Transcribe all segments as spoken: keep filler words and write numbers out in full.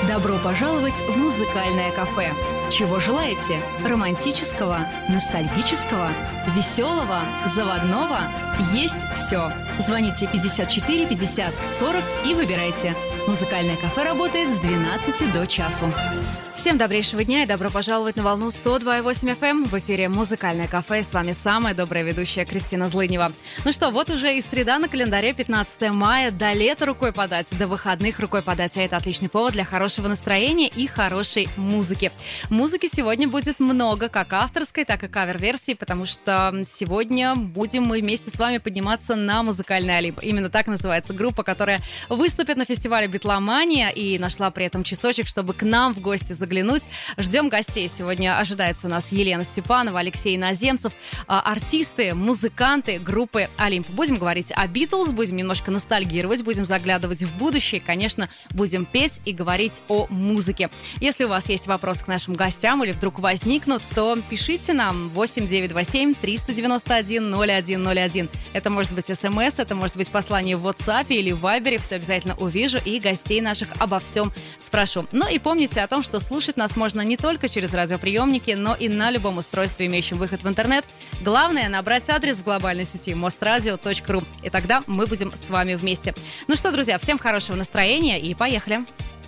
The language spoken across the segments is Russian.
Добро пожаловать в музыкальное кафе. Чего желаете? Романтического, ностальгического, веселого, заводного? Есть все. Звоните пятьдесят четыре пятьдесят сорок и выбирайте. Музыкальное кафе работает с двенадцати до часу. Всем добрейшего дня и добро пожаловать на волну сто два и восемь эф эм. В эфире «Музыкальное кафе». С вами самая добрая ведущая Кристина Злынева. Ну что, вот уже и среда на календаре, пятнадцатое мая. До лета рукой подать, до выходных рукой подать. А это отличный повод для хорошего настроения и хорошей музыки. Музыки сегодня будет много, как авторской, так и кавер-версии, потому что сегодня будем мы вместе с вами подниматься на музыкальный Олимп. Именно так называется группа, которая выступит на фестивале «Битломания» и нашла при этом часочек, чтобы к нам в гости заглянуть. Ждем гостей. Сегодня ожидается у нас Елена Степанова, Алексей Наземцев, артисты, музыканты группы «Олимп». Будем говорить о «Битлз», будем немножко ностальгировать, будем заглядывать в будущее, конечно, будем петь и говорить о музыке. Если у вас есть вопросы к нашим гостям или вдруг возникнут, то пишите нам восемь девятьсот двадцать семь триста девяносто один ноль один ноль один. Это может быть смс, это может быть послание в WhatsApp или в Вайбере. Все обязательно увижу и гостей наших обо всем спрошу. Ну и помните о том, что слушать нас можно не только через радиоприемники, но и на любом устройстве, имеющем выход в интернет. Главное — набрать адрес в глобальной сети мострадио точка ру, и тогда мы будем с вами вместе. Ну что, друзья, всем хорошего настроения и поехали!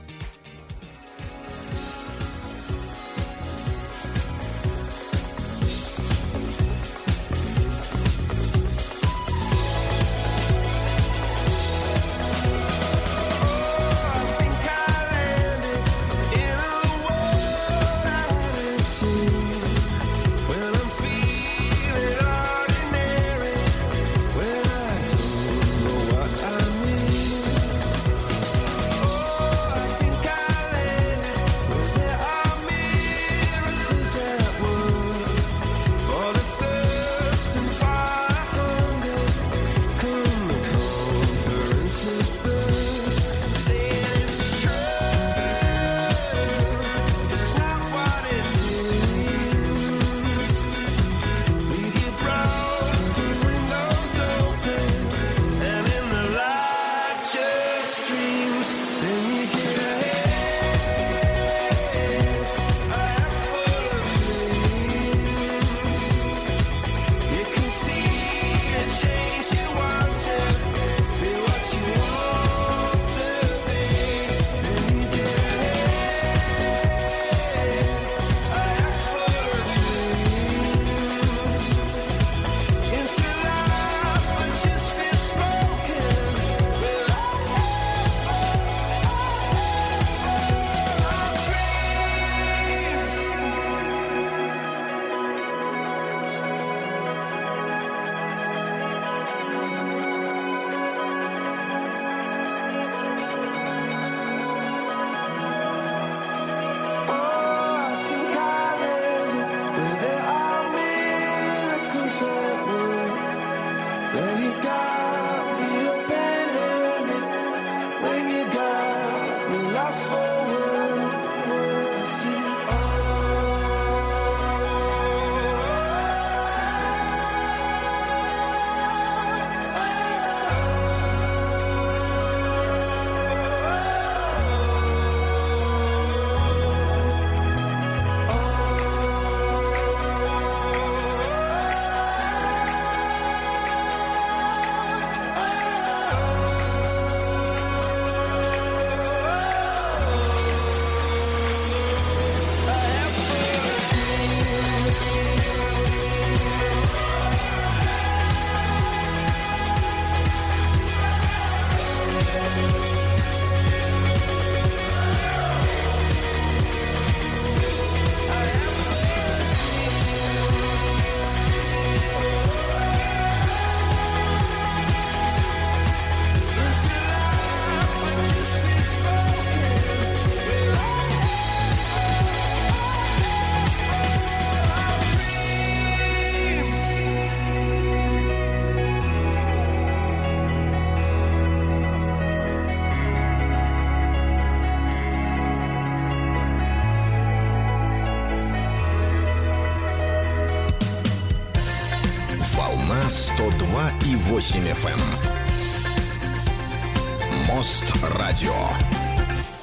сто два и восемь эф эм. Мост радио.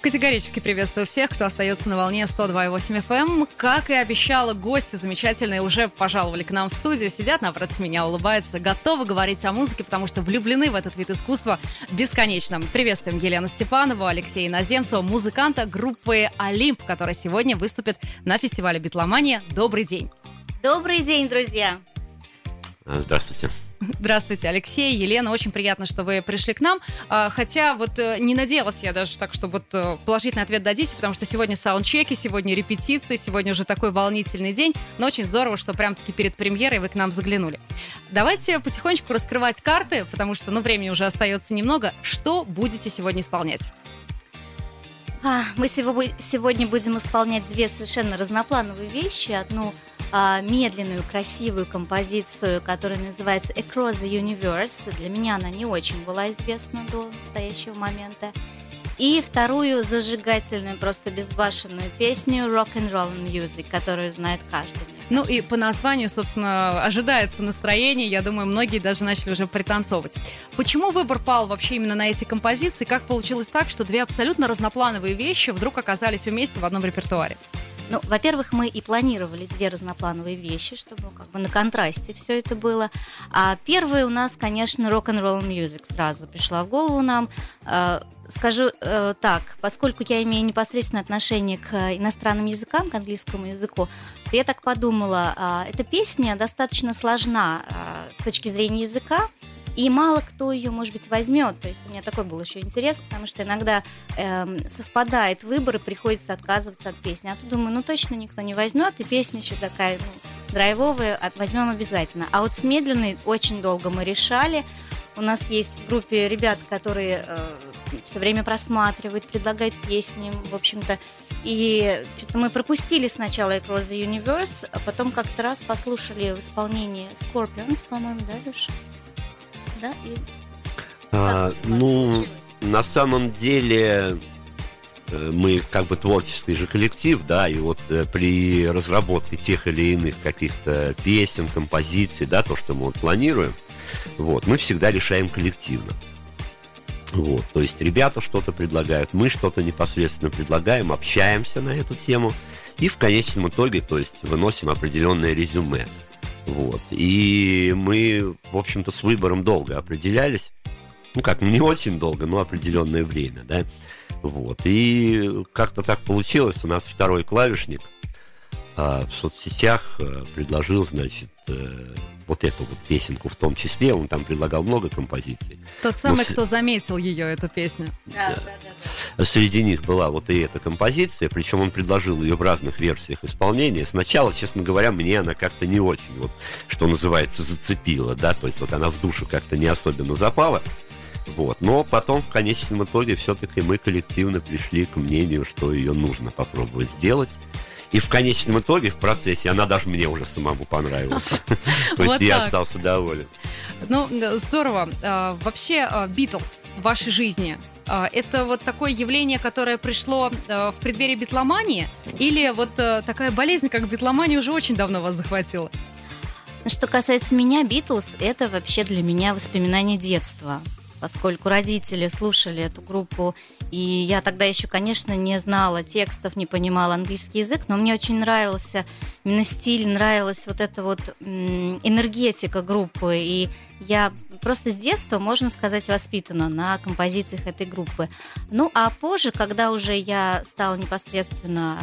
Категорически приветствую всех, кто остается на волне сто два и восемь эф эм. Как и обещала, гости замечательные уже пожаловали к нам в студию, сидят напротив меня, улыбаются, готовы говорить о музыке, потому что влюблены в этот вид искусства бесконечно. Приветствуем Елену Степанову, Алексея Иноземцева, музыканта группы «Олимп», которая сегодня выступит на фестивале «Битломания». Добрый день. Добрый день, друзья. Здравствуйте. Здравствуйте, Алексей, Елена, очень приятно, что вы пришли к нам, хотя вот не надеялась я даже так, что вот положительный ответ дадите, потому что сегодня саундчеки, сегодня репетиции, сегодня уже такой волнительный день, но очень здорово, что прям-таки перед премьерой вы к нам заглянули. Давайте потихонечку раскрывать карты, потому что, ну, времени уже остается немного. Что будете сегодня исполнять? А, мы сегодня будем исполнять две совершенно разноплановые вещи. Одну а, медленную, красивую композицию, которая называется Across the Universe. Для меня она не очень была известна до настоящего момента. И вторую зажигательную, просто безбашенную песню Rock-and-Roll Music, которую знает каждый. Ну и по названию, собственно, ожидается настроение. Я думаю, многие даже начали уже пританцовывать. Почему выбор пал вообще именно на эти композиции? Как получилось так, что две абсолютно разноплановые вещи вдруг оказались вместе в одном репертуаре? Ну, во-первых, мы и планировали две разноплановые вещи, чтобы как бы на контрасте все это было. А первая у нас, конечно, Rock-and-Roll Music сразу пришла в голову нам. Скажу э, так, поскольку я имею непосредственное отношение к иностранным языкам, к английскому языку, то я так подумала, э, эта песня достаточно сложна э, с точки зрения языка, и мало кто ее, может быть, возьмет. То есть у меня такой был еще интерес, потому что иногда э, совпадает выбор, и приходится отказываться от песни. А то думаю, ну точно никто не возьмет, и песня еще такая, ну, драйвовая, возьмем обязательно. А вот с медленной очень долго мы решали. У нас есть в группе ребята, которые э, все время просматривают, предлагают песни, в общем-то. И что-то мы пропустили сначала Across the Universe, а потом как-то раз послушали в исполнении Scorpions, по-моему, да, Леша? Да? И... А, ну, на самом деле мы как бы творческий же коллектив, да, и вот при разработке тех или иных каких-то песен, композиций, да, то, что мы вот планируем, вот, мы всегда решаем коллективно. Вот, то есть ребята что-то предлагают, мы что-то непосредственно предлагаем, общаемся на эту тему и в конечном итоге, то есть, выносим определенное резюме. Вот, и мы, в общем-то, с выбором долго определялись, ну как, не очень долго, но определенное время, да, вот, и как-то так получилось, у нас второй клавишник а, в соцсетях а, предложил, значит, а, вот эту вот песенку в том числе, он там предлагал много композиций. Тот самый, но, кто заметил ее, эту песню. Да, да, да, да. Среди них была вот и эта композиция, причем он предложил ее в разных версиях исполнения. Сначала, честно говоря, мне она как-то не очень, вот, что называется, зацепила, да, то есть вот она в душу как-то не особенно запала. Вот. Но потом, в конечном итоге, все-таки мы коллективно пришли к мнению, что ее нужно попробовать сделать. И в конечном итоге, в процессе, она даже мне уже самому понравилась. То есть я остался доволен. Ну, здорово. Вообще, Битлз в вашей жизни — это вот такое явление, которое пришло в преддверии битломании? Или вот такая болезнь, как битломания, уже очень давно вас захватила? Что касается меня, Битлз — это вообще для меня воспоминание детства. Поскольку родители слушали эту группу, и я тогда еще, конечно, не знала текстов, не понимала английский язык, но мне очень нравился именно стиль, нравилась вот эта вот энергетика группы, и я просто с детства, можно сказать, воспитана на композициях этой группы. Ну, а позже, когда уже я стала непосредственно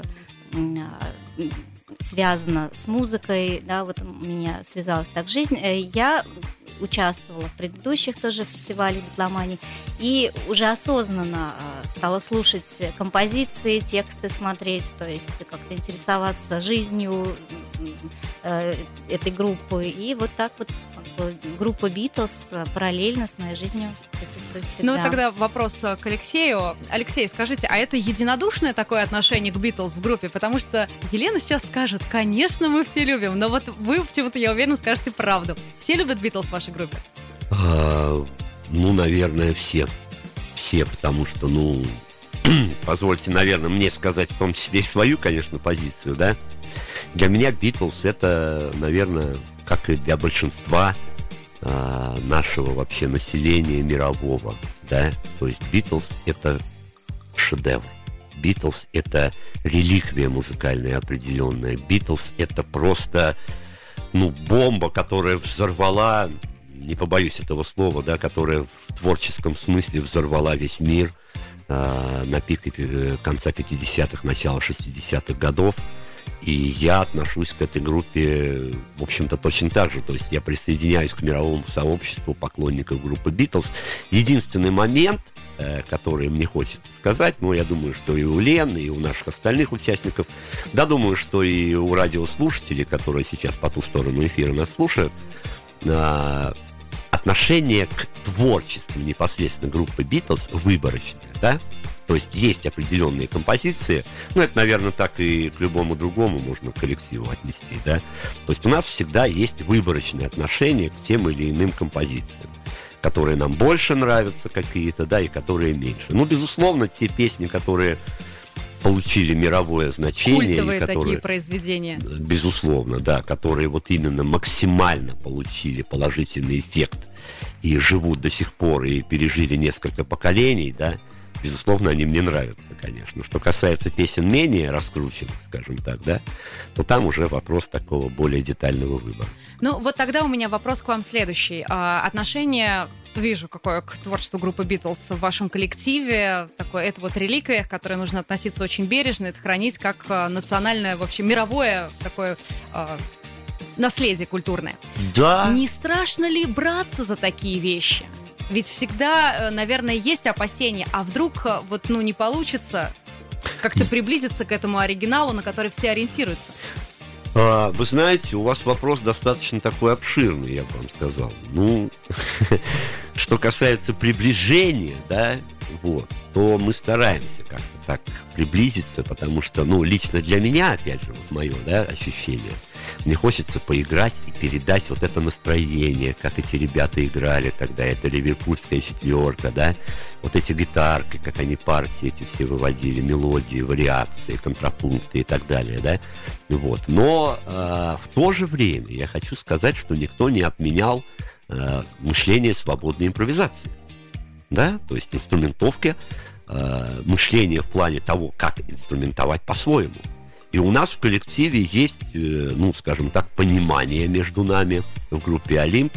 связана с музыкой, да, вот у меня связалась так жизнь, я участвовала в предыдущих тоже фестивалях битломании и уже осознанно стала слушать композиции, тексты смотреть, то есть как-то интересоваться жизнью этой группы. И вот так вот группа Битлз параллельно с моей жизнью присутствует всегда. Ну, тогда вопрос к Алексею. Алексей, скажите, а это единодушное такое отношение к Битлз в группе? Потому что Елена сейчас скажет, конечно, мы все любим, но вот вы почему-то, я уверена, скажете правду. Все любят Битлз в вашей группе? А, ну, наверное, все. Все, потому что, ну, позвольте, наверное, мне сказать в том числе и свою, конечно, позицию, да. Для меня Битлз — это, наверное, как и для большинства а, нашего вообще населения мирового, да. То есть Битлз — это шедевр. Битлз — это реликвия музыкальная определенная. Битлз — это просто, ну, бомба, которая взорвала, не побоюсь этого слова, да, которая в творческом смысле взорвала весь мир э, на пике конца пятидесятых, начала шестидесятых годов. И я отношусь к этой группе, в общем-то, точно так же. То есть я присоединяюсь к мировому сообществу поклонников группы Битлз. Единственный момент, э, который мне хочется сказать, ну, я думаю, что и у Лены, и у наших остальных участников, да, думаю, что и у радиослушателей, которые сейчас по ту сторону эфира нас слушают, э, отношение к творчеству непосредственно группы Битлз выборочное, да? То есть есть определенные композиции, ну, это, наверное, так и к любому другому можно коллективу отнести, да. То есть у нас всегда есть выборочное отношение к тем или иным композициям, которые нам больше нравятся какие-то, да, и которые меньше. Ну, безусловно, те песни, которые получили мировое значение. Культовые которые, такие произведения. Безусловно, да, которые вот именно максимально получили положительный эффект и живут до сих пор, и пережили несколько поколений, да. Безусловно, они мне нравятся, конечно. Что касается песен менее раскрученных, скажем так, да, то там уже вопрос такого более детального выбора. Ну, вот тогда у меня вопрос к вам следующий. А, отношение, вижу, какое к творчеству группы Битлз в вашем коллективе. Такое, это вот реликвия, к которой нужно относиться очень бережно, это хранить как а, национальное, вообще мировое такое... А, наследие культурное. Да. Не страшно ли браться за такие вещи? Ведь всегда, наверное, есть опасения, а вдруг вот, ну, не получится как-то приблизиться к этому оригиналу, на который все ориентируются. А, вы знаете, у вас вопрос достаточно такой обширный, я бы вам сказал. Ну, что касается приближения, да, вот, то мы стараемся как-то так приблизиться, потому что, ну, лично для меня, опять же, вот мое, да, ощущение, мне хочется поиграть и передать вот это настроение, как эти ребята играли тогда, это ливерпульская четверка, да, вот эти гитарки, как они партии эти все выводили, мелодии, вариации, контрапункты и так далее, да, вот. Но э, в то же время я хочу сказать, что никто не отменял э, мышление свободной импровизации, да, то есть инструментовка, э, мышление в плане того, как инструментовать по-своему. И у нас в коллективе есть, ну, скажем так, понимание между нами в группе «Олимп»,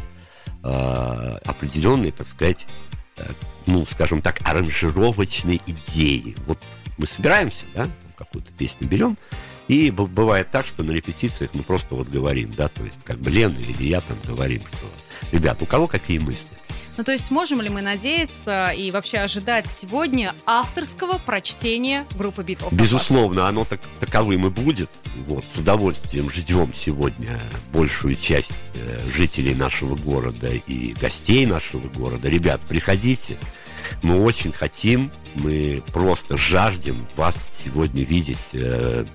э, определенные, так сказать, э, ну, скажем так, аранжировочные идеи. Вот мы собираемся, да, какую-то песню берем, и бывает так, что на репетициях мы просто вот говорим, да, то есть как бы Лена или я там говорим, что, ребят, у кого какие мысли? Ну, то есть можем ли мы надеяться и вообще ожидать сегодня авторского прочтения группы Битлз? Безусловно, оно так, таковым и будет. Вот, с удовольствием ждем сегодня большую часть э, жителей нашего города и гостей нашего города. Ребят, приходите. Мы очень хотим, мы просто жаждем вас сегодня видеть э,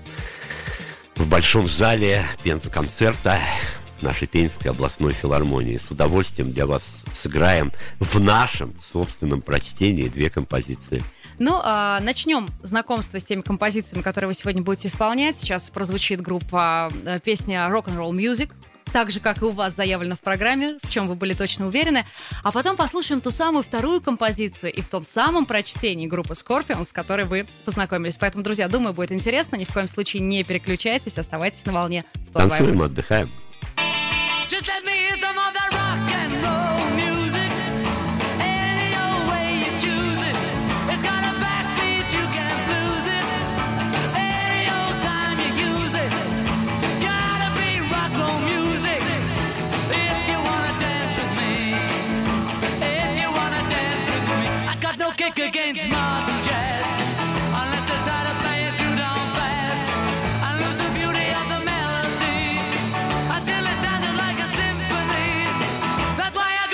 в большом зале Пенза-концерта нашей Пензенской областной филармонии. С удовольствием для вас сыграем в нашем собственном прочтении две композиции. Ну, а, начнем знакомство с теми композициями, которые вы сегодня будете исполнять. Сейчас прозвучит группа, песня «Rock'n'Roll Music», так же, как и у вас заявлено в программе, в чем вы были точно уверены. А потом послушаем ту самую вторую композицию и в том самом прочтении группы Scorpions, с которой вы познакомились. Поэтому, друзья, думаю, будет интересно. Ни в коем случае не переключайтесь, оставайтесь на волне сто два и восемь. Танцуем, отдыхаем. Just let me hear some of that rock and roll music. Any old way you choose it. It's got a backbeat, you can't lose it. Any old time you use it. Gotta be rock roll music. If you wanna dance with me. If you wanna dance with me. I got no kick against modern jazz. Unless I try to play it too down fast. I lose the beauty of the melody. Until it sounded like a symphony. That's why I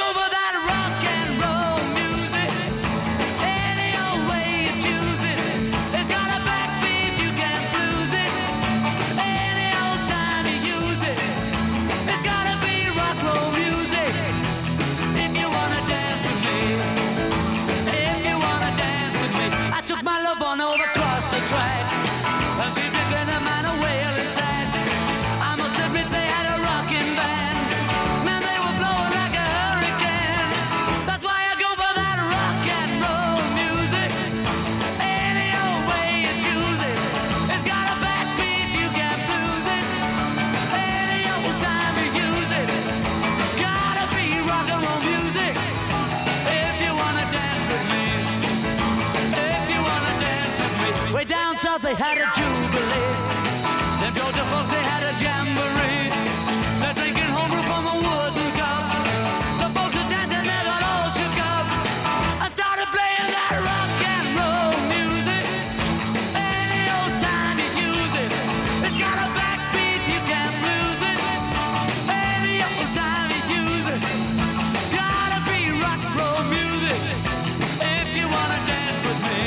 down south they had a jubilee. Them Georgia folks they had a jamboree. They're drinking homebrew from a wooden cup. The folks are dancing, they got all shook up. I started playing that rock and roll music. Any old time you use it. It's got a backbeat, you can't lose it. Any old time you use it. Gotta be rock and roll music. If you wanna dance with me.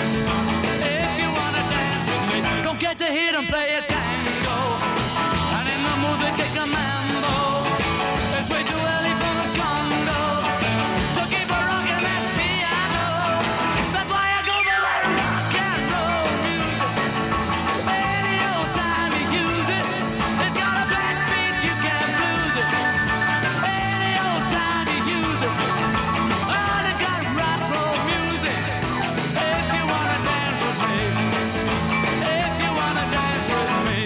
If you wanna dance with me. Don't get to hear them play a tango. And in the mood they take a mambo. It's way too early for the Congo. So keep a rockin' that piano. That's why I go for that rock and roll music. Any old time you use it. It's got a backbeat, you can't lose it. Any old time you use it. Oh, they got rock and roll music. If you wanna dance with me. If you wanna dance with me.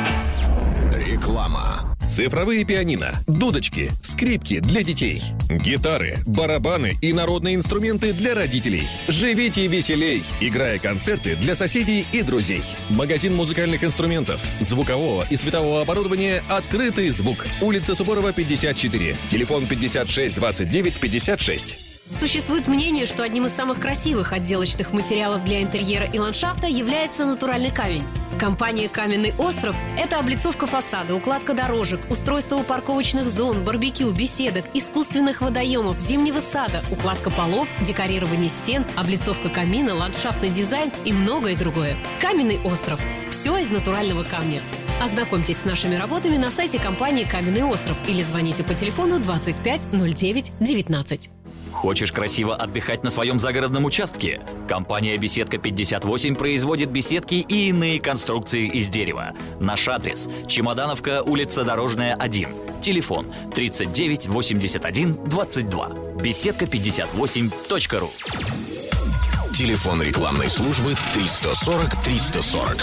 Реклама. Цифровые пианино, дудочки, скрипки для детей, гитары, барабаны и народные инструменты для родителей. Живите веселей, играя концерты для соседей и друзей. Магазин музыкальных инструментов, звукового и светового оборудования «Открытый звук». Улица Суворова, пятьдесят четыре. Телефон пятьдесят шесть двадцать девять пятьдесят шесть. Существует мнение, что одним из самых красивых отделочных материалов для интерьера и ландшафта является натуральный камень. Компания «Каменный остров» – это облицовка фасада, укладка дорожек, устройство парковочных зон, барбекю, беседок, искусственных водоемов, зимнего сада, укладка полов, декорирование стен, облицовка камина, ландшафтный дизайн и многое другое. «Каменный остров» – все из натурального камня. Ознакомьтесь с нашими работами на сайте компании «Каменный остров» или звоните по телефону двадцать пять ноль девять девятнадцать. Хочешь красиво отдыхать на своем загородном участке? Компания «Беседка пятьдесят восемь» производит беседки и иные конструкции из дерева. Наш адрес – Чемодановка, улица Дорожная, один. Телефон тридцать девять восемьдесят один двадцать два. беседка пятьдесят восемь точка ру. Телефон рекламной службы триста сорок триста сорок.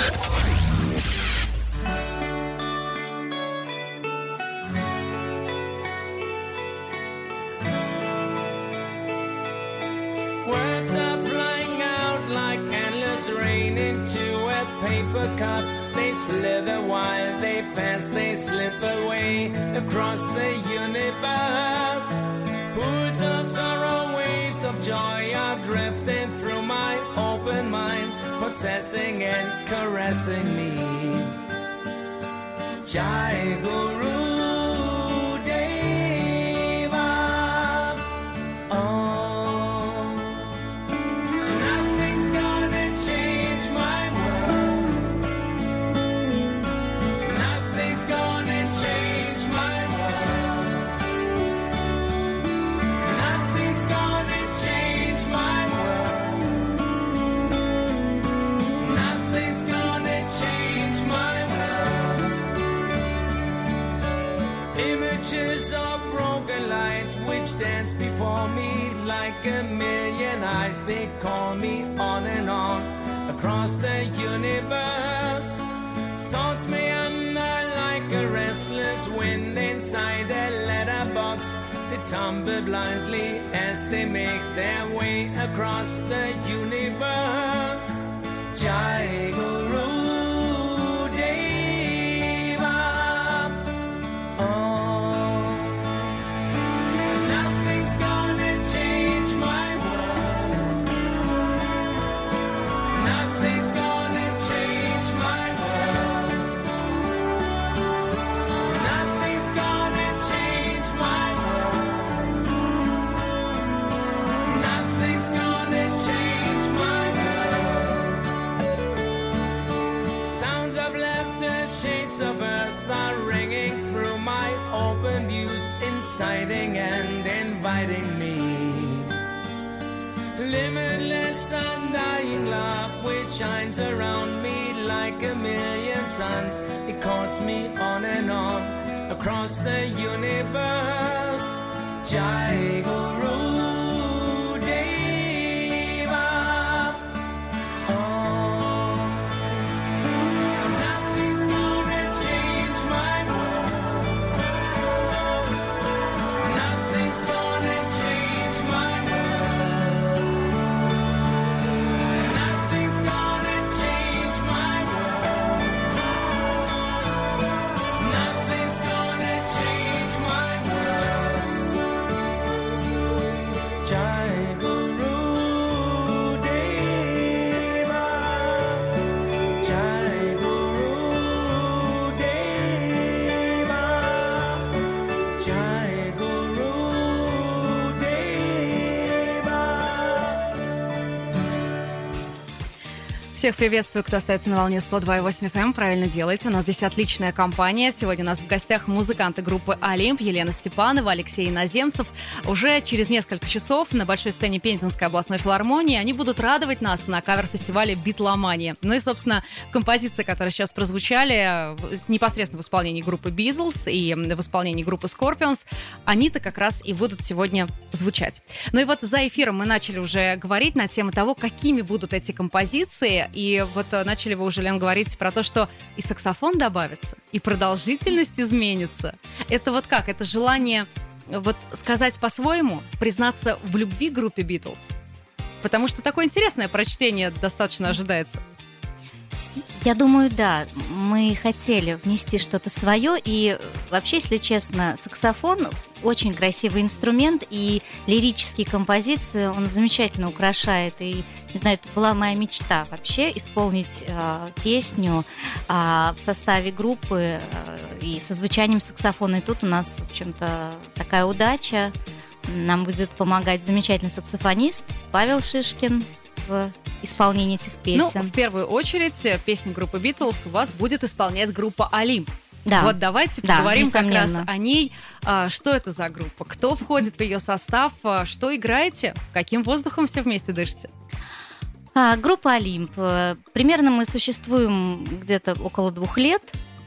Words are flying out like endless rain into a paper cup. They slither while they pass, they slip away across the universe. Pools of sorrow, waves of joy are drifting through my open mind, possessing and caressing me. Jai Guru. Dance before me like a million eyes. They call me on and on across the universe. Thoughts meander like a restless wind inside a letterbox. They tumble blindly as they make their way across the universe. Jai Guru. Of earth are ringing through my open views, inciting and inviting me. Limitless undying love which shines around me like a million suns. It calls me on and on across the universe. Jai Guru. Change Всех приветствую, кто остается на волне сто два и восемь эф эм. Правильно делаете. У нас здесь отличная компания. Сегодня у нас в гостях музыканты группы «Олимп» Елена Степанова, Алексей Иноземцев. Уже через несколько часов на большой сцене Пензенской областной филармонии они будут радовать нас на кавер-фестивале «Битломания». Ну и, собственно, композиции, которые сейчас прозвучали непосредственно в исполнении группы «Битлз» и в исполнении группы «Скорпионс», они-то как раз и будут сегодня звучать. Ну и вот за эфиром мы начали уже говорить на тему того, какими будут эти композиции. И вот начали вы уже, Лен, говорить про то, что и саксофон добавится, и продолжительность изменится. Это вот как? Это желание вот сказать по-своему, признаться в любви к группе «Битлз»? Потому что такое интересное прочтение достаточно ожидается. Я думаю, да, мы хотели внести что-то свое, и вообще, если честно, саксофон очень красивый инструмент, и лирические композиции он замечательно украшает, и, не знаю, это была моя мечта вообще исполнить э, песню э, в составе группы э, и со звучанием саксофона, и тут у нас, в общем-то, такая удача, нам будет помогать замечательный саксофонист Павел Шишкин в исполнении этих песен. Ну, в первую очередь, песни группы «Битлз» у вас будет исполнять группа «Олимп». Да. Вот давайте да, поговорим как раз несомненно. о ней. А, что это за группа? Кто входит в ее состав? А, что играете? Каким воздухом все вместе дышите? А, группа «Олимп». Примерно мы существуем где-то около двух лет.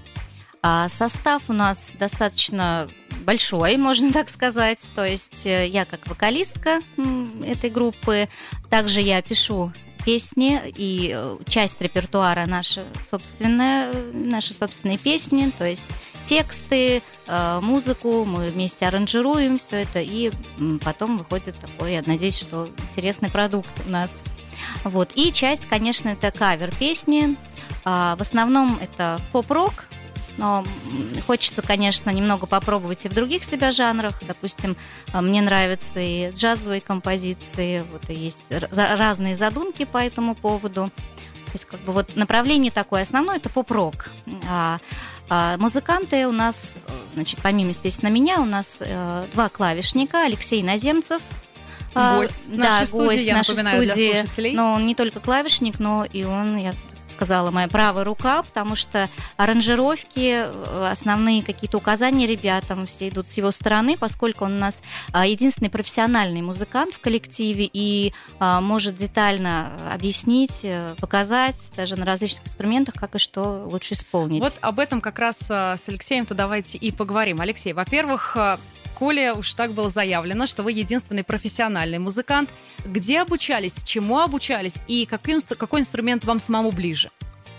А состав у нас достаточно большой, можно так сказать. То есть я как вокалистка этой группы, также я пишу песни, и часть репертуара наша собственная, наши собственные песни, то есть тексты, музыку, мы вместе аранжируем все это, и потом выходит такой, я надеюсь, что интересный продукт у нас. Вот. И часть, конечно, это кавер-песни. В основном это поп-рок, но хочется, конечно, немного попробовать и в других себя жанрах. Допустим, мне нравятся и джазовые композиции, вот и есть разные задумки по этому поводу. То есть, как бы вот направление такое основное – это поп-рок. А, а музыканты у нас, значит, помимо, естественно, меня, у нас э, два клавишника. Алексей Иноземцев. Гость а, нашей да, студии, гость я нашей напоминаю, студии. для слушателей. Но он не только клавишник, но и он, я сказала, моя правая рука, потому что аранжировки, основные какие-то указания ребятам все идут с его стороны, поскольку он у нас единственный профессиональный музыкант в коллективе и может детально объяснить, показать даже на различных инструментах, как и что лучше исполнить. Вот об этом как раз с Алексеем-то давайте и поговорим. Алексей, во-первых, коли уж так было заявлено, что вы единственный профессиональный музыкант, где обучались, чему обучались и какой, какой инструмент вам самому ближе?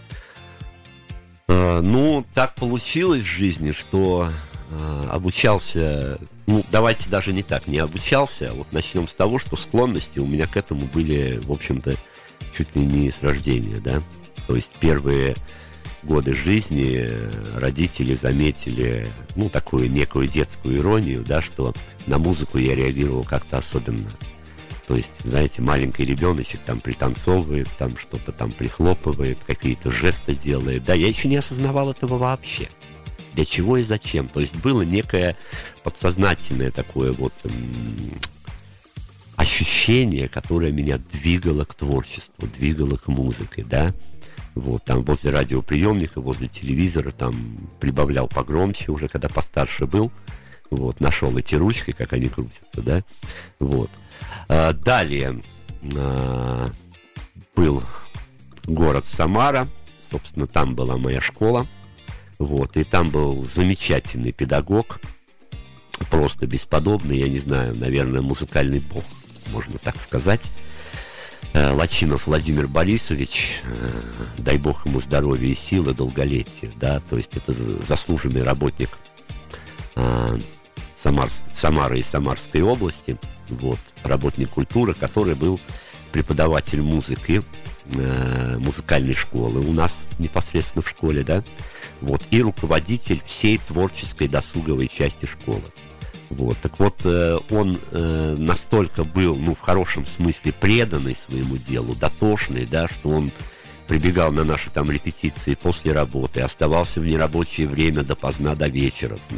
А, ну, так получилось в жизни, что а, обучался, ну, давайте даже не так, не обучался, а вот начнем с того, что склонности у меня к этому были, в общем-то, чуть ли не с рождения, да, то есть первые годы жизни родители заметили, ну, такую некую детскую иронию, да, что на музыку я реагировал как-то особенно. То есть, знаете, маленький ребеночек там пританцовывает, там что-то там прихлопывает, какие-то жесты делает. Да, я еще не осознавал этого вообще. Для чего и зачем. То есть было некое подсознательное такое вот м- ощущение, которое меня двигало к творчеству, двигало к музыке, да. Вот, там возле радиоприемника, возле телевизора, там прибавлял погромче уже, когда постарше был. Вот, нашел эти ручки, как они крутятся, да. Вот. А, далее а, был город Самара, собственно, там была моя школа. Вот, и там был замечательный педагог, просто бесподобный, я не знаю, наверное, музыкальный бог, можно так сказать. Лачинов Владимир Борисович, дай бог ему здоровья и силы, долголетия, да, то есть это заслуженный работник а, Самар, Самары и Самарской области, вот, работник культуры, который был преподаватель музыки, а, музыкальной школы у нас непосредственно в школе, да, вот, и руководитель всей творческой досуговой части школы. Вот, так вот, э, он э, настолько был, ну, в хорошем смысле преданный своему делу, дотошный, да, что он прибегал на наши там репетиции после работы, оставался в нерабочее время допоздна до вечера с нами.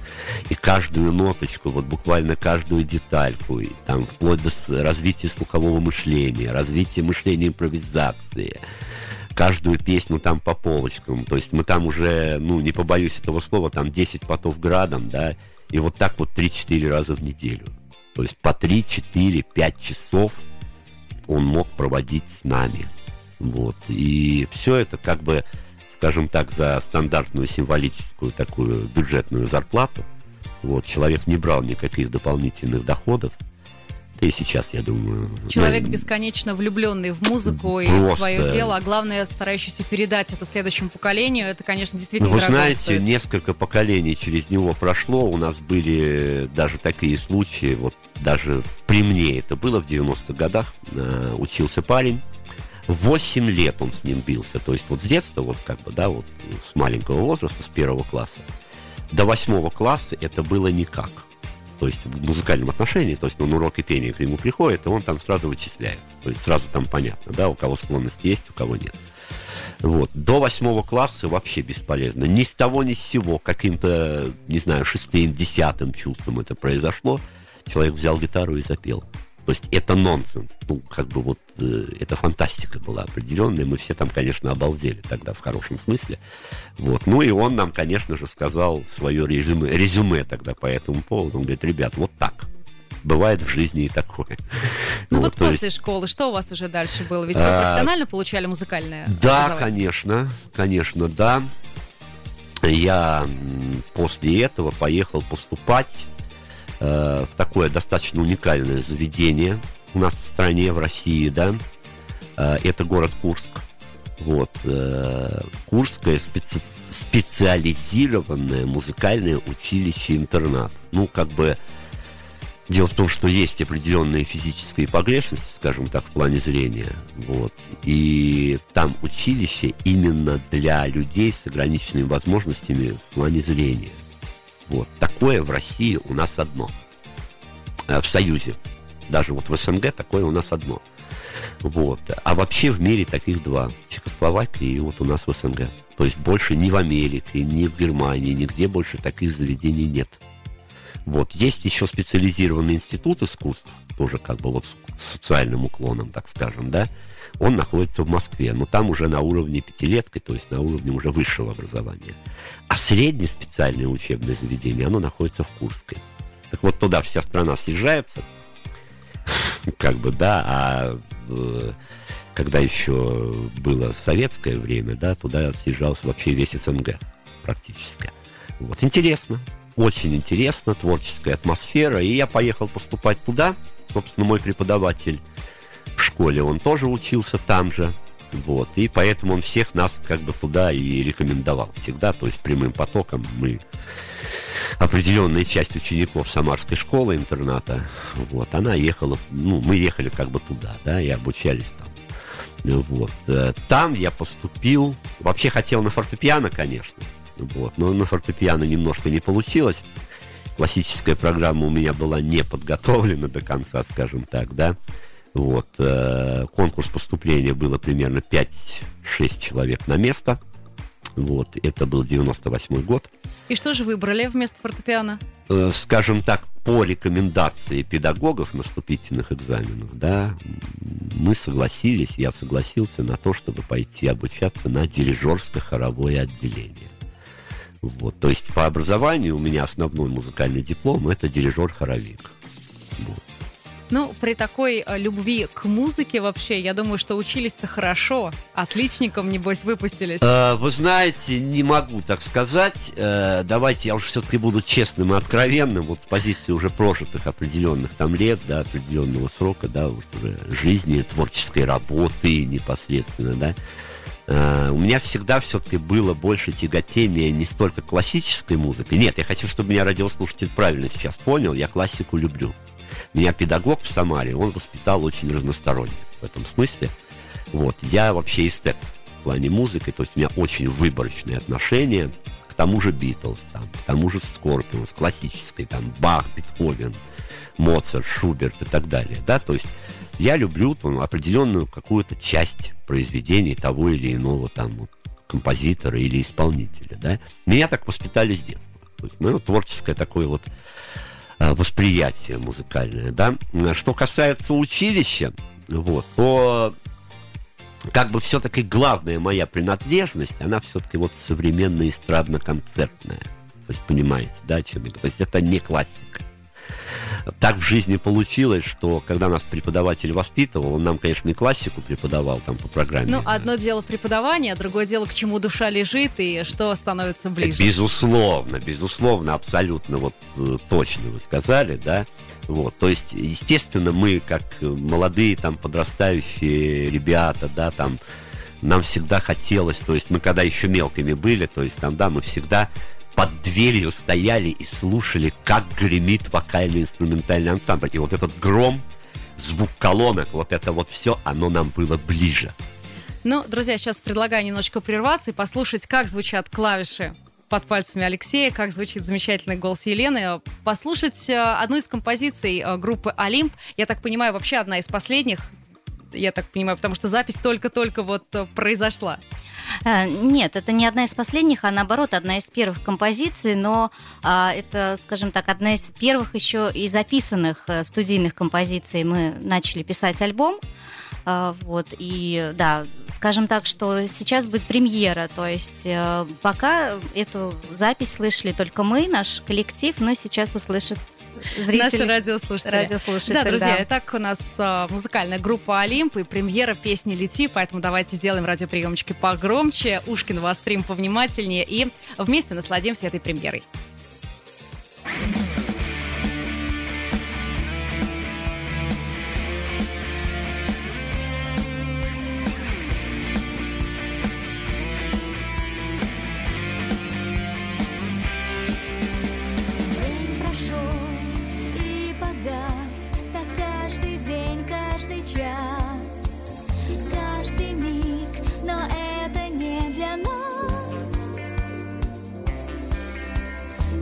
И каждую ноточку, вот буквально каждую детальку, и там вплоть до развития слухового мышления, развития мышления импровизации, каждую песню там по полочкам. То есть мы там уже, ну, не побоюсь этого слова, там десять потов градом, да, и вот так вот три-четыре раза в неделю. То есть по три, четыре, пять часов он мог проводить с нами. Вот. И все это как бы, скажем так, за стандартную символическую такую бюджетную зарплату. Вот. Человек не брал никаких дополнительных доходов. Да и сейчас, я думаю... Человек да, бесконечно влюбленный в музыку и просто... в свое дело, а главное, старающийся передать это следующему поколению. Это, конечно, действительно Вы дорого знаете, стоит. Несколько поколений через него прошло. У нас были даже такие случаи, вот даже при мне это было в девяностых годах. Э, учился парень. Восемь лет он с ним бился. То есть вот с детства, вот как бы, да, вот с маленького возраста, с первого класса, до восьмого класса это было никак. То есть в музыкальном отношении, то есть он уроки пения к нему приходит, и он там сразу вычисляет. То есть сразу там понятно, да, у кого склонность есть, у кого нет. Вот. До восьмого класса вообще бесполезно. Ни с того, ни с сего, каким-то, не знаю, шестым, десятым чувством это произошло. Человек взял гитару и запел. То есть это нонсенс. Ну, как бы вот э, это фантастика была определенная. Мы все там, конечно, обалдели тогда в хорошем смысле. Вот. Ну и он нам, конечно же, сказал свое резюме, резюме тогда по этому поводу. Он говорит: ребят, вот так. Бывает в жизни и такое. Ну вот, вот после есть... школы что у вас уже дальше было? Ведь вы а... профессионально получали музыкальное Да, образование? конечно. Конечно, да. Я после этого поехал поступать в такое достаточно уникальное заведение у нас в стране, в России, да, это город Курск. Вот. Курское специ... специализированное музыкальное училище-интернат. Ну, как бы, дело в том, что есть определенные физические погрешности, скажем так, в плане зрения. Вот. И там училище именно для людей с ограниченными возможностями в плане зрения. Вот. Такое в России у нас одно. В Союзе. Даже вот в СНГ такое у нас одно. Вот. А вообще в мире таких два. Чехословакия и вот у нас в СНГ. То есть больше ни в Америке, ни в Германии, нигде больше таких заведений нет. Вот. Есть еще специализированный институт искусств, тоже как бы вот с социальным уклоном, так скажем, да. Он находится в Москве, но там уже на уровне пятилетки, то есть на уровне уже высшего образования. А среднее специальное учебное заведение, оно находится в Курске. Так вот, туда вся страна съезжается, как бы, да, а э, когда еще было советское время, да, туда съезжался вообще весь СНГ практически. Вот, интересно, очень интересно, творческая атмосфера, и я поехал поступать туда. Собственно, мой преподаватель в школе, он тоже учился там же, вот, и поэтому он всех нас как бы туда и рекомендовал всегда, то есть прямым потоком мы, определенная часть учеников Самарской школы, интерната, вот, она ехала, ну, мы ехали как бы туда, да, и обучались там, вот, там я поступил, вообще хотел на фортепиано, конечно, вот, но на фортепиано немножко не получилось, классическая программа у меня была не подготовлена до конца, скажем так, да. Вот, э, конкурс поступления было примерно пять-шесть человек на место. Вот, это был девяносто восьмой год. И что же выбрали вместо фортепиано? Э, скажем так, по рекомендации педагогов на вступительных экзаменах, да, мы согласились, я согласился на то, чтобы пойти обучаться на дирижерско-хоровое отделение. Вот, то есть по образованию у меня основной музыкальный диплом — это дирижер-хоровик. Вот. Ну, при такой э, любви к музыке вообще, я думаю, что учились-то хорошо. Отличником, небось, выпустились. Э, вы знаете, не могу так сказать. Э, давайте я уж все-таки буду честным и откровенным. Вот с позиции уже прожитых определенных там лет, да, определенного срока, да, вот уже жизни, творческой работы непосредственно, да. Э, у меня всегда все-таки было больше тяготения не столько классической музыкой. Нет, я хочу, чтобы меня радиослушатель правильно сейчас понял. Я классику люблю. Меня педагог в Самаре, он воспитал очень разносторонне в этом смысле. Вот, я вообще эстет в плане музыки, то есть у меня очень выборочные отношения к тому же Битлз, там, к тому же Скорпионс, классической, там, Бах, Бетховен, Моцарт, Шуберт и так далее, да, то есть я люблю там определенную какую-то часть произведений того или иного там вот композитора или исполнителя, да. Меня так воспитали с детства. То есть, ну, творческое такое вот восприятие музыкальное, да. Что касается училища, вот, то как бы все-таки главная моя принадлежность, она все-таки вот современная эстрадно-концертная. То есть, понимаете, да, о чем я говорю? То есть, это не классика. Так в жизни получилось, что когда нас преподаватель воспитывал, он нам, конечно, и классику преподавал там по программе. Ну, одно дело преподавание, а другое дело, к чему душа лежит и что становится ближе. Безусловно, безусловно, абсолютно вот точно вы сказали, да. Вот, то есть, естественно, мы, как молодые там подрастающие ребята, да, там, нам всегда хотелось, то есть, мы когда еще мелкими были, то есть, там, да, мы всегда под дверью стояли и слушали, как гремит вокально-инструментальный ансамбль. И вот этот гром, звук колонок, вот это вот все, оно нам было ближе. Ну, друзья, сейчас предлагаю немножечко прерваться и послушать, как звучат клавиши под пальцами Алексея, как звучит замечательный голос Елены. Послушать одну из композиций группы «Олимп». Я так понимаю, вообще одна из последних, я так понимаю, потому что запись только-только вот произошла. Нет, это не одна из последних, а наоборот, одна из первых композиций, но а, это, скажем так, одна из первых еще и записанных студийных композиций. Мы начали писать альбом, а, вот, и да, скажем так, что сейчас будет премьера, то есть а, пока эту запись слышали только мы, наш коллектив, но сейчас услышат зрители, наши радиослушатели. радиослушатели. Да, друзья, да. итак, у нас а, музыкальная группа «Олимп» и премьера песни «Лети», поэтому давайте сделаем радиоприемчики погромче, ушки навострим повнимательнее и вместе насладимся этой премьерой. Каждый миг, но это не для нас.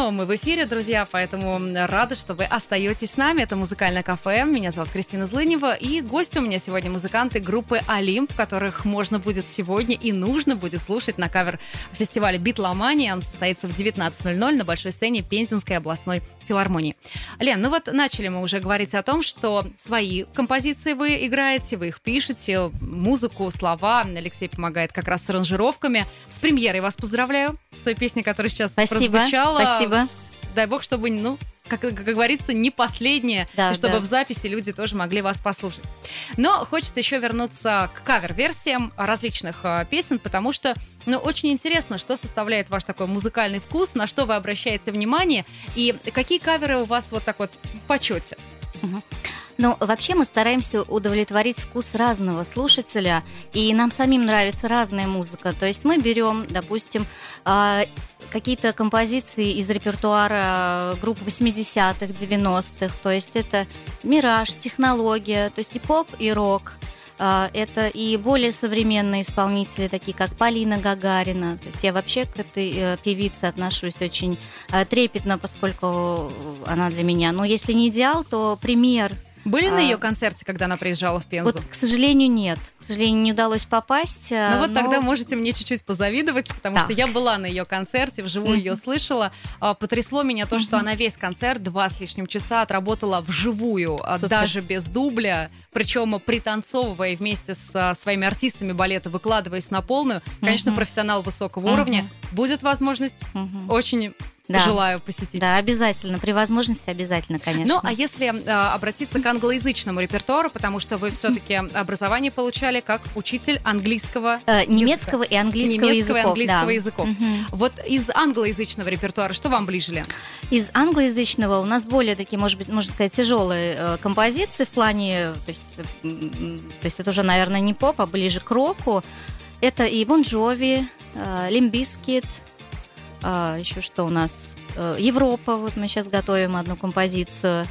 снова мы в эфире, друзья, поэтому рада, что вы остаетесь с нами. Это «Музыкальное кафе». Меня зовут Кристина Злынева. И гости у меня сегодня музыканты группы «Олимп», которых можно будет сегодня и нужно будет слушать на кавер-фестивале «Битломания». Он состоится в девятнадцать ноль ноль на большой сцене Пензенской областной филармонии. Лен, ну вот начали мы уже говорить о том, что свои композиции вы играете, вы их пишете, музыку, слова. Алексей помогает как раз с аранжировками. С премьерой вас поздравляю с той песней, которая сейчас Спасибо, прозвучала. Спасибо. Дай бог, чтобы, ну, как, как говорится, не последняя, да, и чтобы да. в записи люди тоже могли вас послушать. Но хочется еще вернуться к кавер-версиям различных э, песен, потому что, ну, очень интересно, что составляет ваш такой музыкальный вкус, на что вы обращаете внимание, и какие каверы у вас вот так вот в почете. Угу. Ну, вообще мы стараемся удовлетворить вкус разного слушателя, и нам самим нравится разная музыка. То есть мы берем, допустим, какие-то композиции из репертуара групп восьмидесятых, девяностых, то есть это «Мираж», «Технология», то есть и поп, и рок. Это и более современные исполнители, такие как Полина Гагарина. То есть я вообще к этой певице отношусь очень трепетно, поскольку она для меня, ну, если не идеал, то пример. Были а, на ее концерте, когда она приезжала в Пензу? Вот, к сожалению, нет. К сожалению, не удалось попасть. Ну вот но... тогда можете мне чуть-чуть позавидовать, потому да. что я была на ее концерте, вживую ее слышала. Потрясло меня то, что она весь концерт, два с лишним часа, отработала вживую, Супер. Даже без дубля, причем пританцовывая вместе с своими артистами балета, выкладываясь на полную. Конечно, uh-huh. профессионал высокого uh-huh. уровня. Будет возможность, uh-huh. очень... Да. Желаю посетить. Да, обязательно. При возможности обязательно, конечно. Ну, а если э, обратиться к англоязычному репертуару, потому что вы все-таки образование получали как учитель английского э, немецкого языка. и английского немецкого языков. и английского да. языков. Угу. Вот из англоязычного репертуара что вам ближе, Лен? Из англоязычного у нас более такие, может быть, можно сказать, тяжелые э, композиции в плане, то есть, э, то есть это уже, наверное, не поп, а ближе к року. Это и Бон Джови, Лимп Бизкит, А, еще что у нас? Европа, вот мы сейчас готовим одну композицию.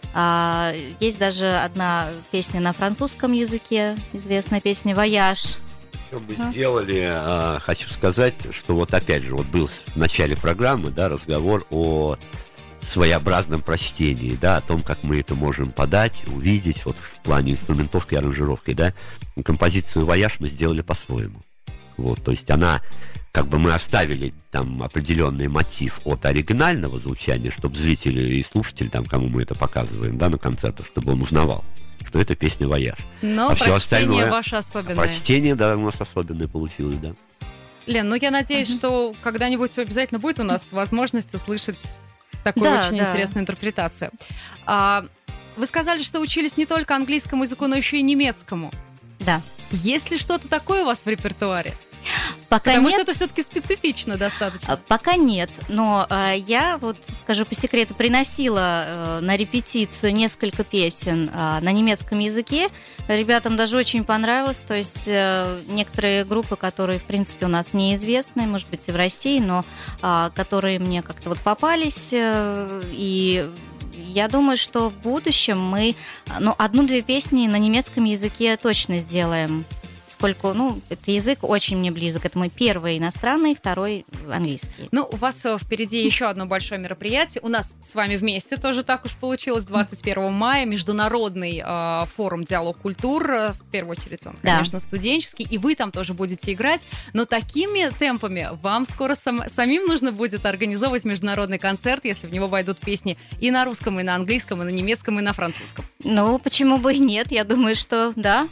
А, есть даже одна песня на французском языке, известная песня «Вояж». Что мы а? сделали, а, хочу сказать, что вот опять же, вот был в начале программы, да, разговор о своеобразном прочтении, да, о том, как мы это можем подать, увидеть, вот в плане инструментовки и аранжировки, да. Композицию «Вояж» мы сделали по-своему. Вот, то есть она, как бы мы оставили там определенный мотив от оригинального звучания, чтобы зрители и слушатели, там, кому мы это показываем, да, на концертах, чтобы он узнавал, что это песня «Вояж». Но а прочтение остальное, ваше особенное. Прочтение, да, у нас особенное получилось, да. Лен, ну я надеюсь, uh-huh. что когда-нибудь обязательно будет у нас возможность услышать такую да, очень да. интересную интерпретацию. А, вы сказали, что учились не только английскому языку, но еще и немецкому. Да. Есть ли что-то такое у вас в репертуаре? Пока Потому нет. что это все-таки специфично достаточно. Пока нет, но э, я, вот скажу по секрету, приносила э, на репетицию несколько песен э, на немецком языке. Ребятам даже очень понравилось. То есть э, некоторые группы, которые, в принципе, у нас неизвестны, может быть, и в России, но э, которые мне как-то вот попались, э, и я думаю, что в будущем мы, ну, одну-две песни на немецком языке точно сделаем. Поскольку, ну, этот язык очень мне близок. Это мой первый иностранный, второй английский. Ну, у вас впереди еще одно большое мероприятие. У нас с вами вместе тоже так уж получилось. двадцать первого мая международный э, форум «Диалог культур». В первую очередь он, конечно, да. студенческий. И вы там тоже будете играть. Но такими темпами вам скоро сам, самим нужно будет организовывать международный концерт, если в него войдут песни и на русском, и на английском, и на немецком, и на французском. Ну, почему бы и нет? Я думаю, что да.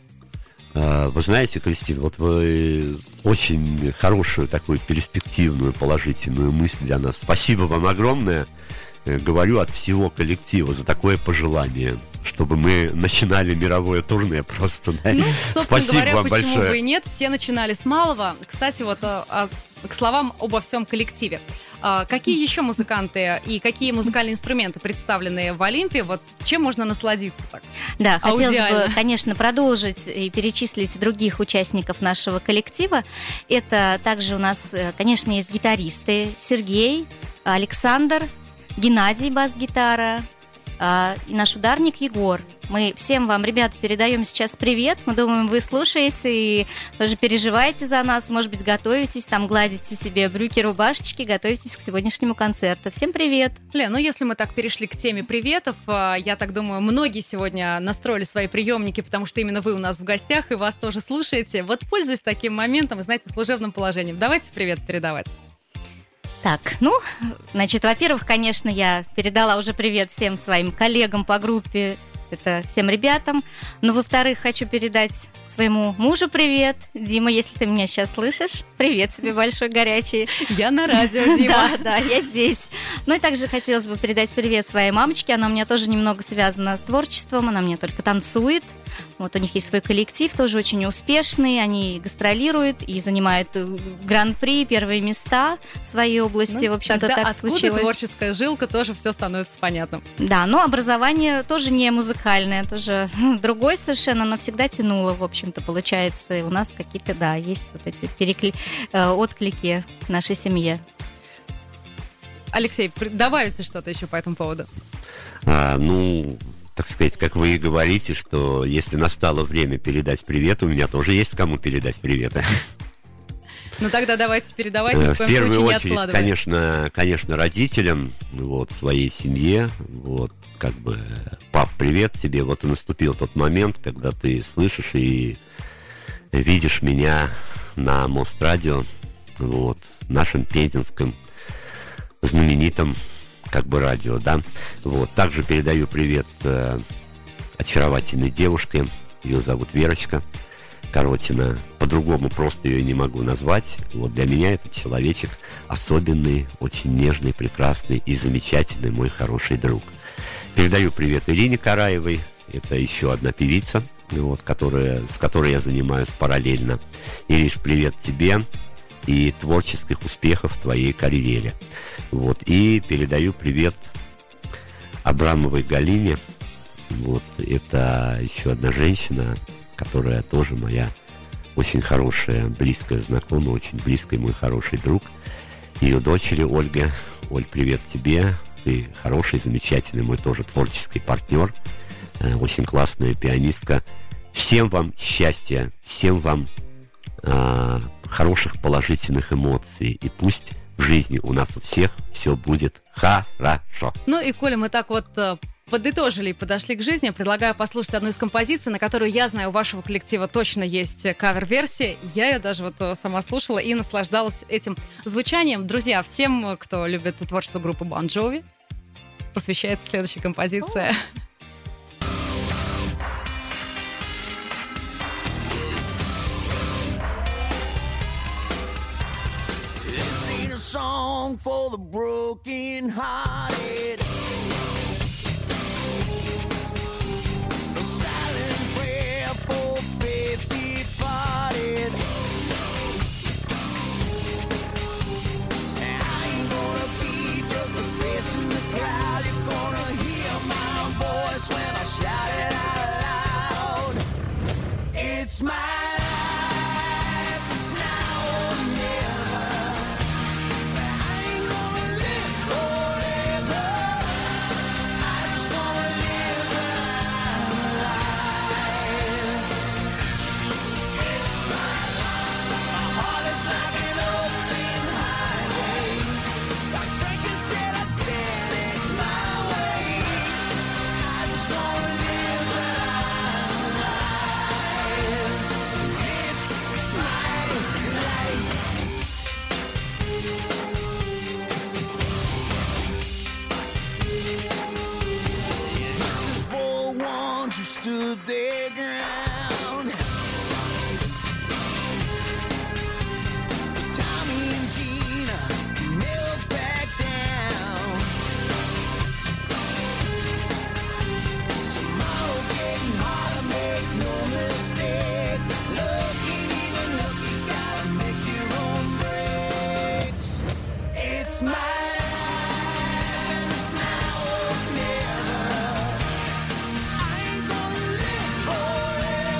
Вы знаете, Кристина, вот вы очень хорошую такую перспективную, положительную мысль для нас. Спасибо вам огромное, говорю от всего коллектива, за такое пожелание, чтобы мы начинали мировое турне просто. Да? Ну, собственно Спасибо говоря, вам почему большое. бы и нет, все начинали с малого. Кстати, вот а, к словам обо всем коллективе. А, какие еще музыканты и какие музыкальные инструменты представлены в Олимпе? Вот чем можно насладиться так? Да, хотелось аудиально? бы, конечно, продолжить и перечислить других участников нашего коллектива. Это также у нас, конечно, есть гитаристы Сергей, Александр, Геннадий, бас-гитара, и наш ударник Егор. Мы всем вам, ребята, передаем сейчас привет. Мы думаем, вы слушаете и тоже переживаете за нас. Может быть, готовитесь, там гладите себе брюки, рубашечки, готовитесь к сегодняшнему концерту. Всем привет! Лен, ну если мы так перешли к теме приветов, я так думаю, многие сегодня настроили свои приемники, потому что именно вы у нас в гостях и вас тоже слушаете. Вот пользуясь таким моментом, знаете, служебным положением, давайте привет передавать. Так, ну, значит, во-первых, конечно, я передала уже привет всем своим коллегам по группе, это всем ребятам. Но, во-вторых, хочу передать своему мужу привет. Дима, если ты меня сейчас слышишь, привет тебе большой, горячий. Я на радио, Дима. Да, да, я здесь. Ну и также хотелось бы передать привет своей мамочке. Она у меня тоже немного связана с творчеством, она мне только танцует. Вот у них есть свой коллектив, тоже очень успешный. Они гастролируют и занимают гран-при, первые места в своей области. Ну, в общем-то, тогда так откуда случилось. Творческая жилка, тоже все становится понятным. Да, но образование тоже не музыкальное, тоже другое совершенно, но всегда тянуло, в общем-то, получается. И у нас какие-то, да, есть вот эти перекли... отклики в нашей семье. Алексей, добавите что-то еще по этому поводу? А, ну... Так сказать, как вы и говорите, что если настало время передать привет, у меня тоже есть кому передать приветы. Ну тогда давайте передавать, ни в коем В первую случае не очередь, откладывая. конечно, конечно, родителям, вот, своей семье, вот, как бы, пап, привет тебе, вот и наступил тот момент, когда ты слышишь и видишь меня на Мострадио, вот, нашем пензенском знаменитом как бы радио, да. Вот. Также передаю привет э, очаровательной девушке. Ее зовут Верочка Коротина. По-другому просто ее не могу назвать. Вот для меня этот человечек особенный, очень нежный, прекрасный и замечательный мой хороший друг. Передаю привет Ирине Караевой. Это еще одна певица, вот, которая, с которой я занимаюсь параллельно. Ириш, привет тебе и творческих успехов в твоей карьере. Вот. И передаю привет Абрамовой Галине. Вот. Это еще одна женщина, которая тоже моя очень хорошая, близкая знакомая, очень близкий мой хороший друг. Ее дочери Ольга. Оль, привет тебе. Ты хороший, замечательный мой тоже творческий партнер. Очень классная пианистка. Всем вам счастья, всем вам э, хороших положительных эмоций. И пусть в жизни у нас у всех все будет хорошо. Ну и, Коля, мы так вот э, подытожили и подошли к жизни. Предлагаю послушать одну из композиций, на которую, я знаю, у вашего коллектива точно есть кавер-версия. Я ее даже вот сама слушала и наслаждалась этим звучанием. Друзья, всем, кто любит творчество группы Bon Jovi, посвящается следующая композиция. A song for the broken hearted, a silent prayer for faith departed. And I ain't gonna be just a face in the crowd. You're gonna hear my voice when I shout it out loud. It's my stood their ground. Tommy and Gina never back down. Tomorrow's getting harder, make no mistake. Look, ain't even look, you gotta make your own breaks. It's my forever.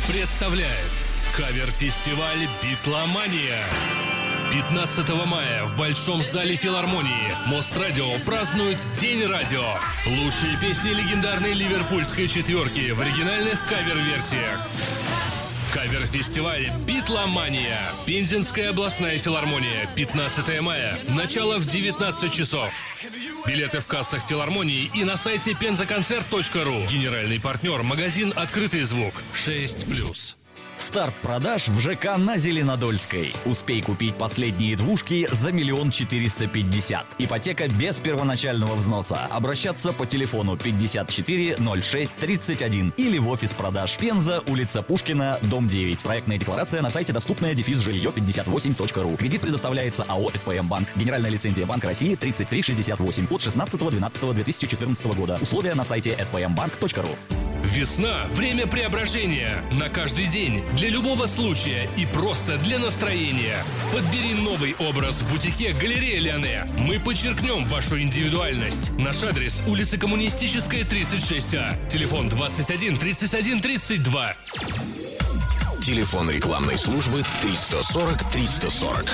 представляет кавер-фестиваль «Битломания». пятнадцатого мая в Большом зале филармонии Мосрадио празднует День радио. Лучшие песни легендарной ливерпульской четверки в оригинальных кавер-версиях. Кавер-фестиваль «Битломания». Пензенская областная филармония. пятнадцатого мая. Начало в девятнадцать часов. Билеты в кассах филармонии и на сайте пензаконцерт точка ру. Генеральный партнер — магазин «Открытый звук». шесть плюс. Старт продаж в ЖК на Зеленодольской. Успей купить последние двушки за миллион четыреста пятьдесят. Ипотека без первоначального взноса. Обращаться по телефону пятьдесят четыре ноль шесть тридцать один или в офис продаж. Пенза, улица Пушкина, дом девять. Проектная декларация на сайте доступная дефис жилье пятьдесят восемь точка ру. Кредит предоставляется АО СПМ Банк. Генеральная лицензия Банка России тридцать три шестьдесят восемь от шестнадцатого двенадцатого две тысячи четырнадцатого года. Условия на сайте эс пэ эм банк точка ру. Весна – время преображения. На каждый день, для любого случая и просто для настроения. Подбери новый образ в бутике «Галерея Леоне». Мы подчеркнем вашу индивидуальность. Наш адрес – улица Коммунистическая, тридцать шесть А. Телефон двадцать один тридцать один тридцать два. Телефон рекламной службы триста сорок триста сорок.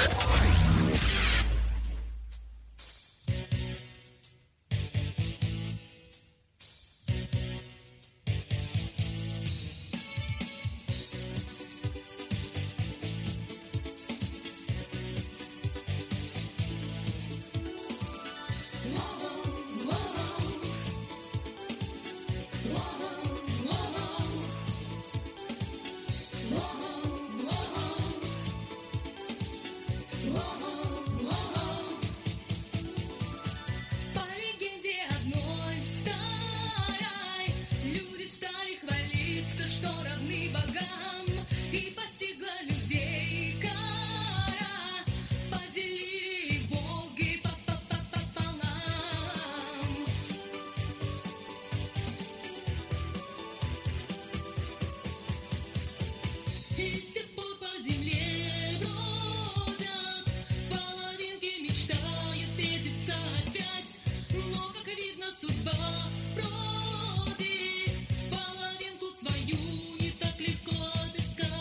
По легенде одной старой, люди стали хвалиться, что равны богам, и постигла людей кара, поделили их боги пополам. И с тех пор по земле бродят половинки, мечтая встретиться опять. Но, как видно, судьба бродит, половинку свою не так легко отыскать.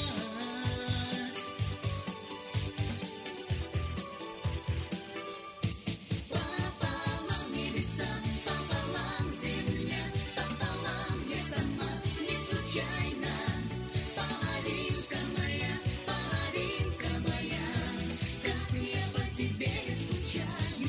Пополам небеса, пополам земля, пополам я сама, не случайно. Половинка моя, половинка моя, как я по тебе не скучаю.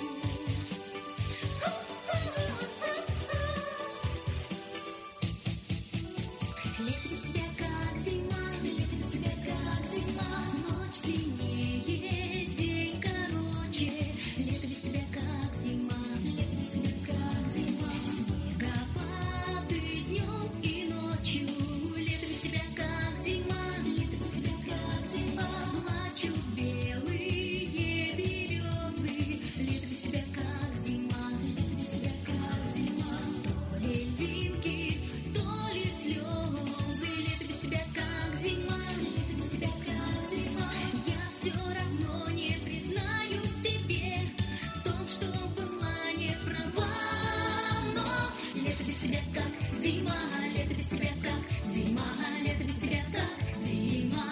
Лето без тебя как зима, лето без тебя как зима, ночь длиннее, день короче. Лето без тебя как зима, лето без тебя как зима, снегопады днем и ночью. Лето без тебя как зима, лето без тебя как зима, плачут белые березы. Лето без тебя как зима, лето без тебя как зима, то ли льдинки, то ли слезы. Лето без тебя как зима, лето без тебя как зима, я все равно не признаюсь тебе в том, что была не права. Но лето без тебя как зима, лето без тебя как зима, лето без тебя как зима.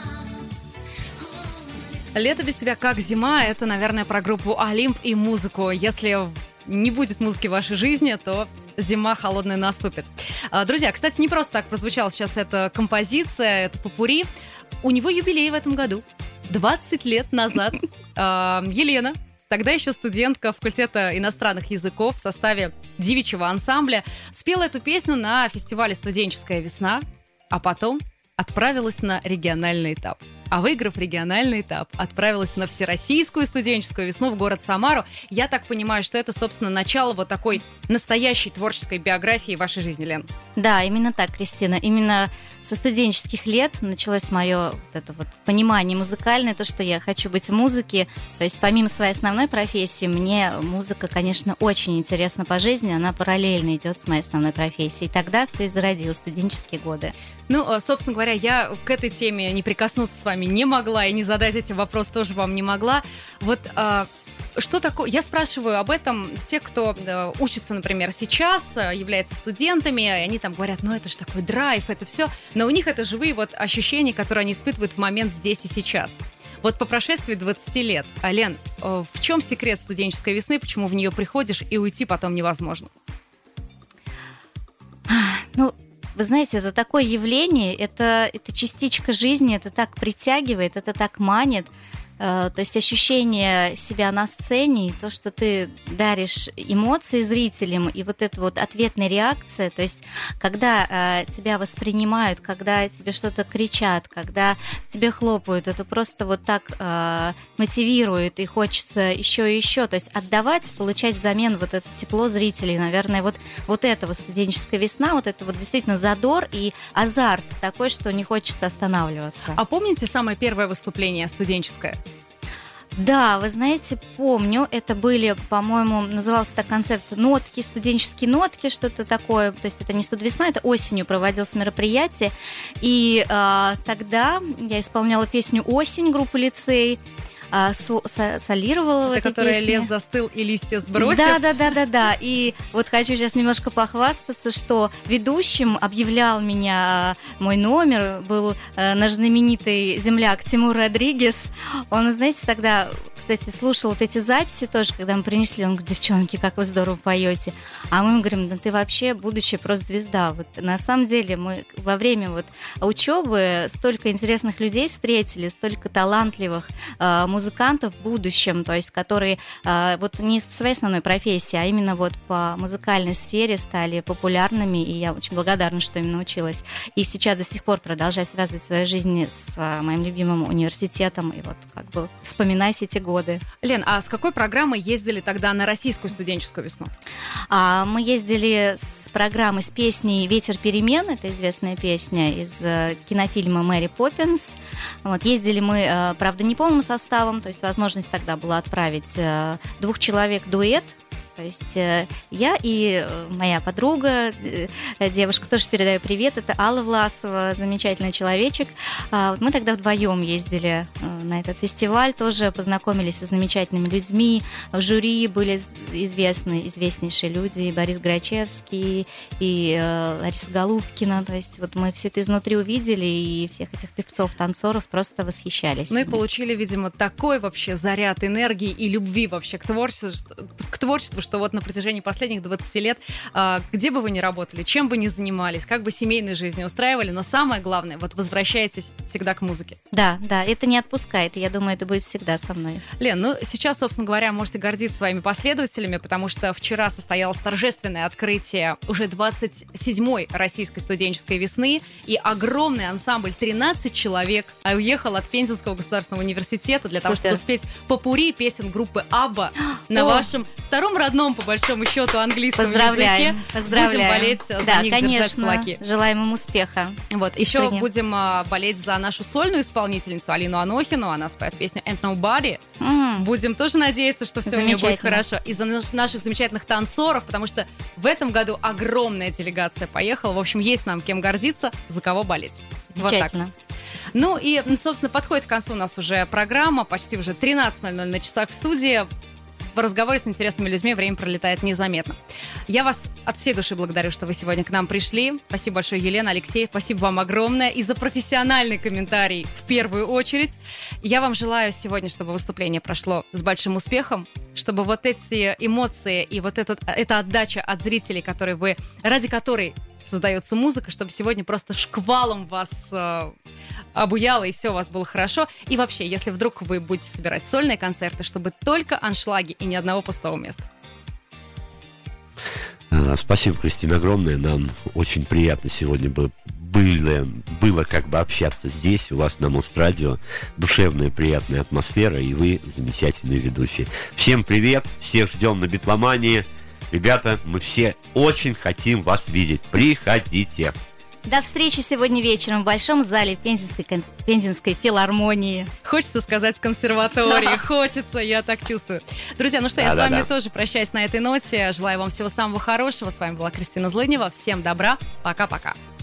«Лето без тебя как зима» — это, наверное, про группу «Олимп» и музыку. Если не будет музыки в вашей жизни, то зима холодная наступит. А, Друзья, кстати, не просто так прозвучала сейчас эта композиция, это попурри. У него юбилей в этом году. двадцать лет назад а, Елена, тогда еще студентка факультета иностранных языков в составе девичьего ансамбля, спела эту песню на фестивале «Студенческая весна», а потом отправилась на региональный этап. А выиграв региональный этап, отправилась на всероссийскую студенческую весну в город Самару. Я так понимаю, что это, собственно, начало вот такой настоящей творческой биографии в вашей жизни, Лен. Да, именно так, Кристина. Именно со студенческих лет началось мое вот это вот понимание музыкальное, то, что я хочу быть в музыке. То есть помимо своей основной профессии, мне музыка, конечно, очень интересна по жизни, она параллельно идет с моей основной профессией. И тогда все и зародилось, студенческие годы. Ну, собственно говоря, я к этой теме не прикоснуться с вами не могла, и не задать эти вопросы тоже вам не могла. Вот что такое? Я спрашиваю об этом тех, кто э, учится, например, сейчас, э, является студентами, и они там говорят, ну это же такой драйв, это все. Но у них это живые вот ощущения, которые они испытывают в момент здесь и сейчас. Вот по прошествии двадцати лет, а, Лен, э, в чем секрет студенческой весны, почему в нее приходишь и уйти потом невозможно? Ну, вы знаете, это такое явление, это, это частичка жизни, это так притягивает, это так манит. То есть ощущение себя на сцене, и то, что ты даришь эмоции зрителям, и вот эта вот ответная реакция, то есть когда э, тебя воспринимают, когда тебе что-то кричат, когда тебе хлопают, это просто вот так э, мотивирует, и хочется еще и еще, то есть отдавать, получать взамен вот это тепло зрителей, наверное, вот, вот это вот студенческая весна, вот это вот действительно задор и азарт такой, что не хочется останавливаться. А помните самое первое выступление студенческое? Да, вы знаете, помню, это были, по-моему, назывался так концерт «Нотки», студенческие нотки, что-то такое, то есть это не студвесна, это осенью проводилось мероприятие, и э, тогда я исполняла песню «Осень» группы «Лицей», а, со, со, солировала в этой которая песне. Лес застыл и листья сбросил. Да, да, да, да, да. И вот хочу сейчас немножко похвастаться, что ведущим объявлял меня мой номер, был э, наш знаменитый земляк Тимур Родригес. Он, знаете, тогда, кстати, слушал вот эти записи тоже, когда мы принесли. Он говорит: девчонки, как вы здорово поете. А мы ему говорим: да ты вообще будущая просто звезда. Вот на самом деле мы во время вот учебы столько интересных людей встретили, столько талантливых э, музыкантов в будущем, то есть которые э, вот не по своей основной профессии, а именно вот по музыкальной сфере стали популярными, и я очень благодарна, что им научилась. И сейчас до сих пор продолжаю связывать свою жизнь с э, моим любимым университетом, и вот как бы вспоминаю все эти годы. Лен, а с какой программой ездили тогда на российскую студенческую весну? А, мы ездили с программой, с песней «Ветер перемен», это известная песня из э, кинофильма «Мэри Поппинс». Вот, ездили мы, э, правда, не полным составом, то есть возможность тогда была отправить э, двух человек дуэт. То есть э, я и э, моя подруга, э, девушка, тоже передаю привет, это Алла Власова, замечательный человечек. А, вот мы тогда вдвоем ездили э, на этот фестиваль, тоже познакомились со замечательными людьми. В жюри были известны, известнейшие люди, и Борис Грачевский, и э, Лариса Голубкина. То есть вот мы все это изнутри увидели, и всех этих певцов, танцоров просто восхищались. Ну и получили, видимо, такой вообще заряд энергии и любви вообще к творчеству, к творчеству, что вот на протяжении последних двадцати лет, где бы вы ни работали, чем бы ни занимались, как бы семейной жизнью устраивали, но самое главное, вот возвращаетесь всегда к музыке. Да, да, это не отпускает, и я думаю, это будет всегда со мной. Лен, ну сейчас, собственно говоря, можете гордиться своими последователями, потому что вчера состоялось торжественное открытие уже двадцать седьмой российской студенческой весны, и огромный ансамбль, тринадцать человек, уехал от Пензенского государственного университета для Супер. того, чтобы успеть попурри песен группы Абба на О. вашем втором родном, по большому счету, английском Поздравляем, языке. поздравляем. Будем болеть за да, них, конечно, держать кулаки. Желаем им успеха. Вот, еще будем а, болеть за нашу сольную исполнительницу Алину Анохину. Она споет песню «And Nobody». Mm. Будем тоже надеяться, что все у нее будет хорошо. И за наших замечательных танцоров, потому что в этом году огромная делегация поехала. В общем, есть нам кем гордиться, за кого болеть. Замечательно. Вот так. Ну и, собственно, подходит к концу у нас уже программа. Почти уже тринадцать ноль ноль на часах в студии. В разговоре с интересными людьми время пролетает незаметно. Я вас от всей души благодарю, что вы сегодня к нам пришли. Спасибо большое, Елена, Алексей. Спасибо вам огромное. И за профессиональный комментарий в первую очередь. Я вам желаю сегодня, чтобы выступление прошло с большим успехом, чтобы вот эти эмоции и вот этот, эта отдача от зрителей, которые вы, ради которой создается музыка, чтобы сегодня просто шквалом вас э, обуяло, и все у вас было хорошо. И вообще, если вдруг вы будете собирать сольные концерты, чтобы только аншлаги и ни одного пустого места. Спасибо, Кристина, огромное. Нам очень приятно сегодня было, было, было как бы общаться здесь, у вас на Мосрадио. Душевная, приятная атмосфера, и вы замечательные ведущие. Всем привет, всех ждем на Битломании. Ребята, мы все очень хотим вас видеть. Приходите. До встречи сегодня вечером в Большом зале Пензенской, Пензенской филармонии. Хочется сказать консерватории, хочется, я так чувствую. Друзья, ну что, я с вами тоже прощаюсь на этой ноте. Желаю вам всего самого хорошего. С вами была Кристина Злынева. Всем добра. Пока-пока.